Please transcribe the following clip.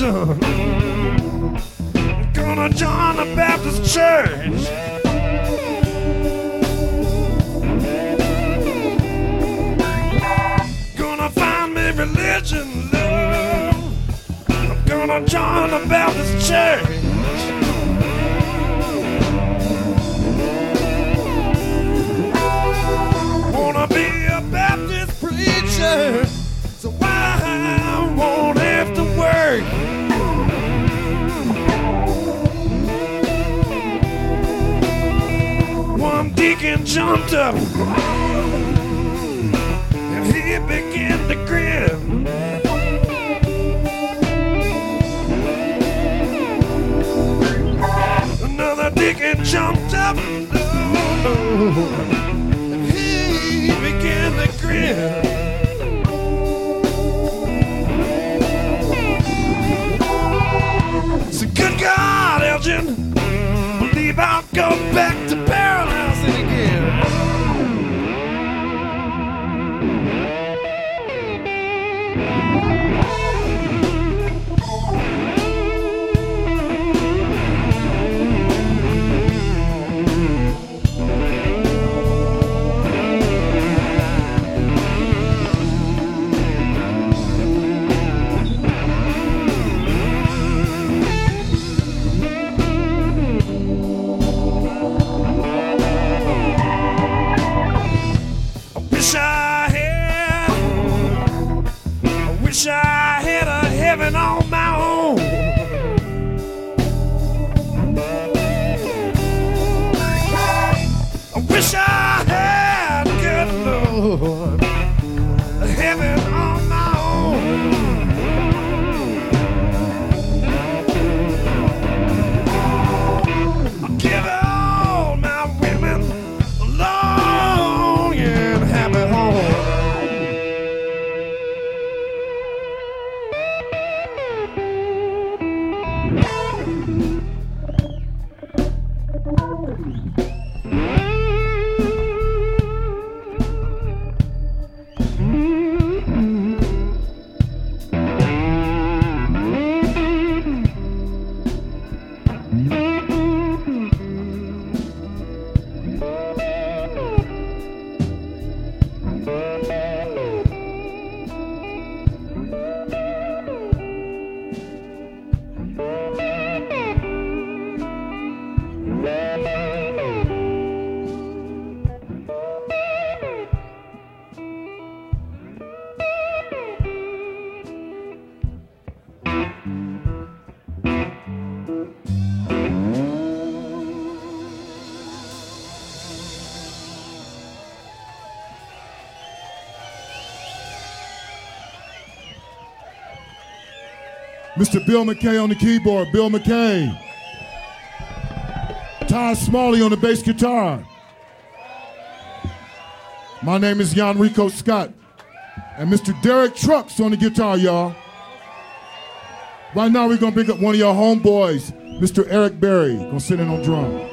religion. Gonna join the Baptist church. Gonna find me religion, love. I'm gonna join the Baptist church. Wanna be a Baptist preacher, so I won't have to work. One deacon jumped up and he began to grin. Another deacon jumped up and he began to grin. So good God, Elgin, believe I'll go back to barrelhousing again. Wish I had a heaven on my own. I wish I had, good Lord, a heaven on my own. I'll give all my women a long and happy home. Mr. Bill McKay on the keyboard, Bill McKay. Ty Smalley on the bass guitar. My name is Jan Rico Scott. And Mr. Derek Trucks on the guitar, y'all. Right now we're gonna pick up one of your homeboys, Mr. Eric Berry, gonna sit in on drum.